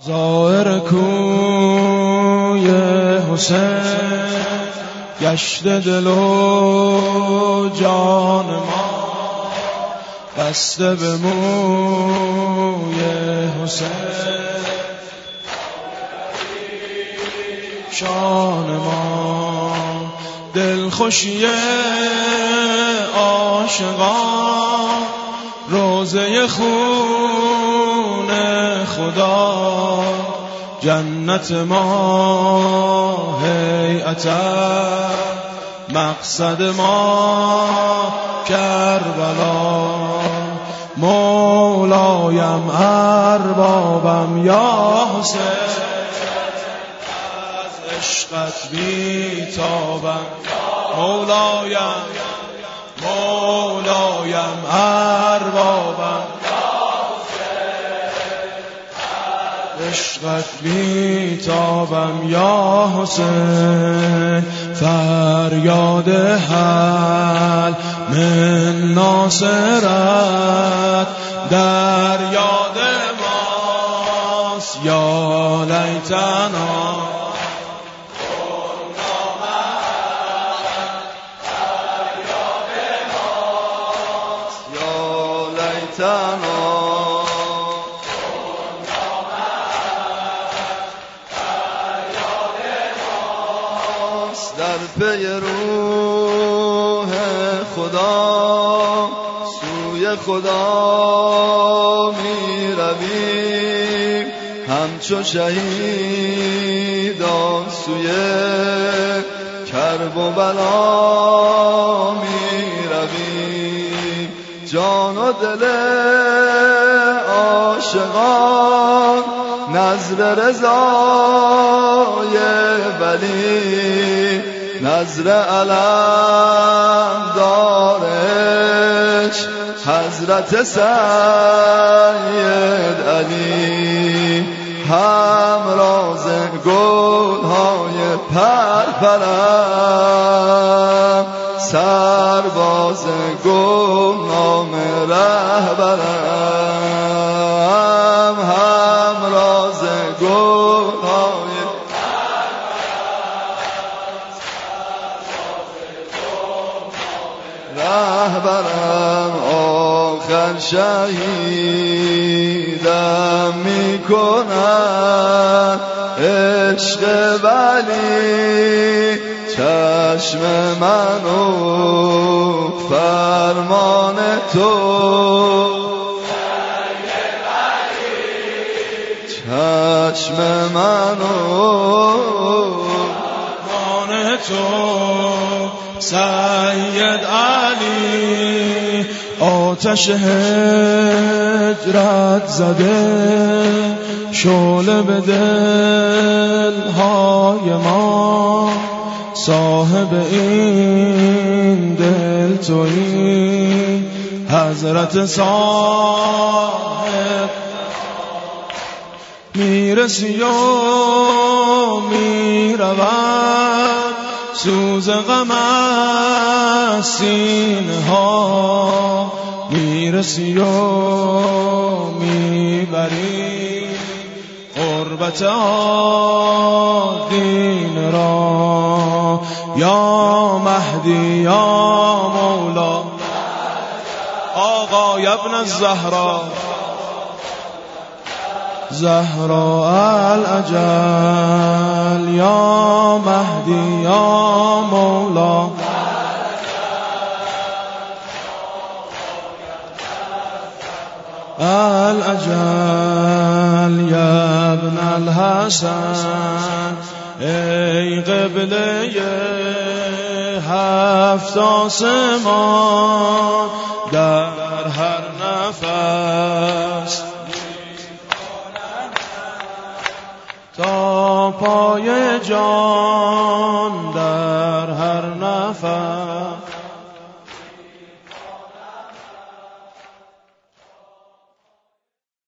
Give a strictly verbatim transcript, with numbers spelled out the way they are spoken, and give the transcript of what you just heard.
زائر کوی حسین گشته دل و جان ما، بسته به موی حسین شان ما. دلخوشی عاشقان روزه خون خدا، جنت ما هیئت مقصد ما کربلا. مولایم اربابم یا حسین، از عشقت بیتابم. مولایم مولایم اربابم، عشقت بیتابم یا حسین. فریاد حل من ناصرت در یاد ماست، یا لیتنا در پی روح خدا سوی خدا می رویم، همچو شهیدان سوی کرب و بلا می رویم. جان و دل عاشقان نظر رضای ولی، نظر علم دارش حضرت سید علی. همراز گلهای پرپرم، سرباز گمنام رهبرم. همراز گلهای رهبرم، آخر شهیدم میکنم عشق ولی. چشم منو فرمان تو، چشم منو فرمان تو سید علی. آتش هجرت زده شعله به دلهای ما، صاحب این دل تویی حضرت صاحب. میرسی و میرود سوز غم از سینه ها، میرسی و میبری قربت آدین را. یا مهدی یا مولا آقا ابن الزهرا، زهرا الاجل. یا مهدی یا مولا الاجل. یا ابن الحسن ای قبله هفت آسمان، در هر نفس تا پای جان، در هر نفس